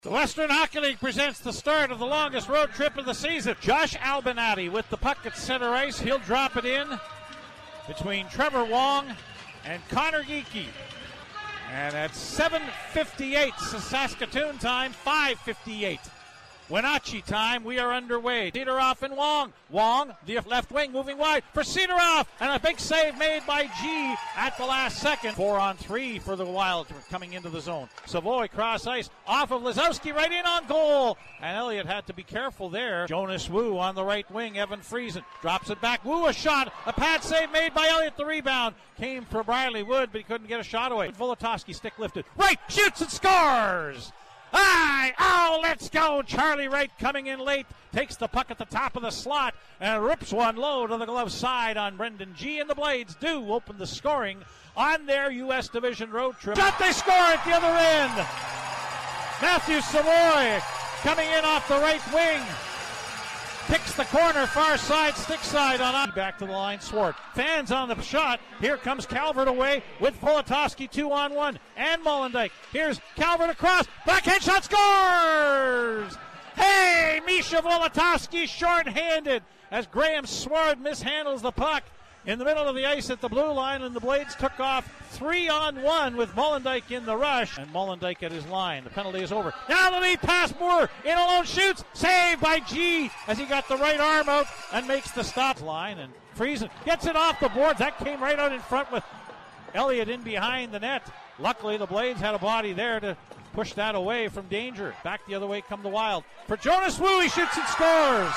The Western Hockey League presents the start of the longest road trip of the season. Josh Albinati with the puck at center ice. He'll drop it in between Trevor Wong and Connor Geekie. And at 7:58 Saskatoon time, 5:58 Wenatchee time, we are underway. Sidorov and Wong. Wong, the left wing, moving wide for Sidorov, and a big save made by G at the last second. 4-on-3 for the Wild coming into the zone. Savoy cross ice off of Lazowski, right in on goal, and Elliott had to be careful there. Jonas Wu on the right wing. Evan Friesen drops it back. Wu a shot, a pad save made by Elliott. The rebound came from Riley Wood, but he couldn't get a shot away. Volotovsky stick lifted, right, shoots and scores. Let's go. Charlie Wright coming in late, takes the puck at the top of the slot and rips one low to the glove side on Brendan G. And the Blades do open the scoring on their U.S. Division road trip. Shot, they score at the other end. Matthew Savoy coming in off the right wing. Picks the corner, far side, stick side on. Back to the line, Swart. Fans on the shot. Here comes Calvert away with Volotovsky 2-on-1. And Molendyk. Here's Calvert across. Backhand shot, scores! Hey, Misha Volotovsky short-handed as Graham Swart mishandles the puck in the middle of the ice at the blue line, and the Blades took off 3-on-1 with Molendyk in the rush, and Molendyk at his line. The penalty is over. Now the lead pass, Moore in alone, shoots, saved by G as he got the right arm out and makes the stop line, and Friesen gets it off the boards. That came right out in front with Elliott in behind the net. Luckily the Blades had a body there to push that away from danger. Back the other way come the Wild. For Jonas Wu, he shoots and scores.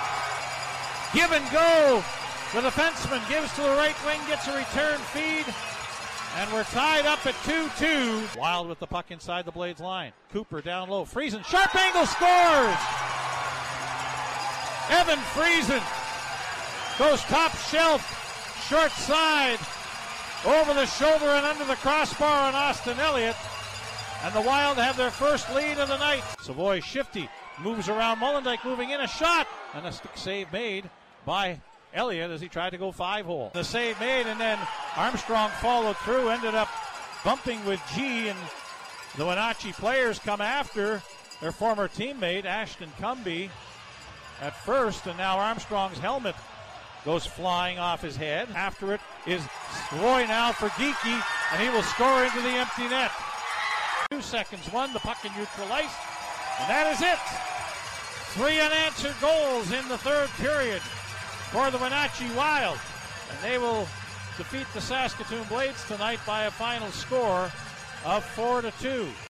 Give and go. The defenseman gives to the right wing, gets a return feed, and we're tied up at 2-2. Wild with the puck inside the Blades line. Cooper down low. Friesen, sharp angle, scores! Evan Friesen goes top shelf, short side, over the shoulder and under the crossbar on Austin Elliott. And the Wild have their first lead of the night. Savoy shifty, moves around Molendyk, moving in, a shot, and a stick save made by Elliott as he tried to go 5-hole. The save made, and then Armstrong followed through, ended up bumping with G, and the Wenatchee players come after their former teammate Ashton Cumby at first, and now Armstrong's helmet goes flying off his head. After it is Roy now for Geekie, and he will score into the empty net. 2 seconds, one, the puck in neutral ice, and that is it. 3 unanswered goals in the third period for the Wenatchee Wild, and they will defeat the Saskatoon Blades tonight by a final score of 4-2.